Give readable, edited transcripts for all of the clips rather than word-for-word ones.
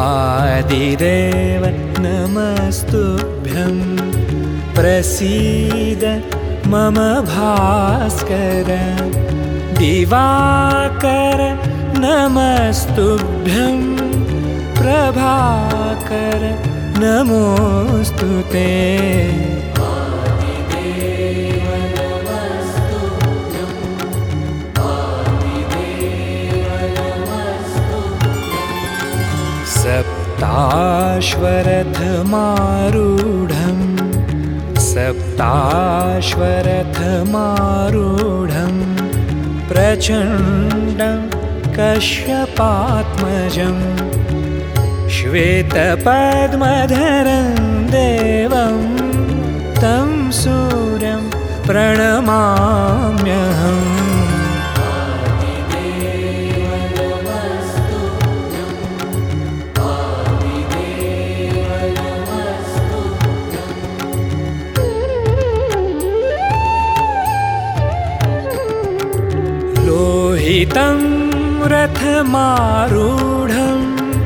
आदिदेव नमस्तुभ्यं प्रसीद मम भास्कर दिवाकर नमस्तुभ्यं प्रभाकर नमोस्तुते सप्ताश्वरथमारूढं प्रचण्डं कश्यपात्मजं श्वेतपद्मधरं देवं तं सूर्यं प्रणमाम्यहम् लोहितं रथमारूढं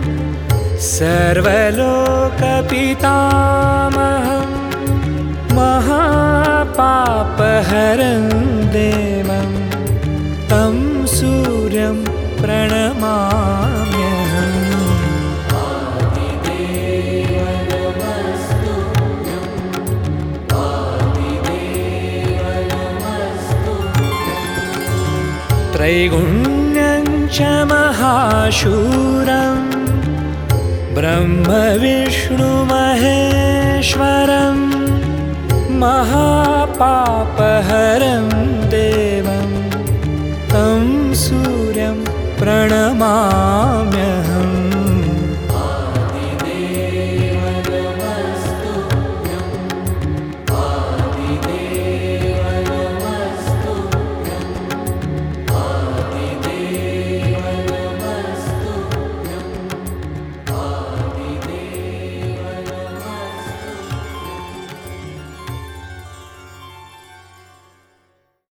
सर्वलोकपितामहं महापापहरं देवं तं सूर्यं प्रणमाम्यहम् त्रैगुण्यं च महाशूरं ब्रह्मविष्णुमहेश्वरं महापापहरं देवं तं सूर्यं प्रणमाम्यहम्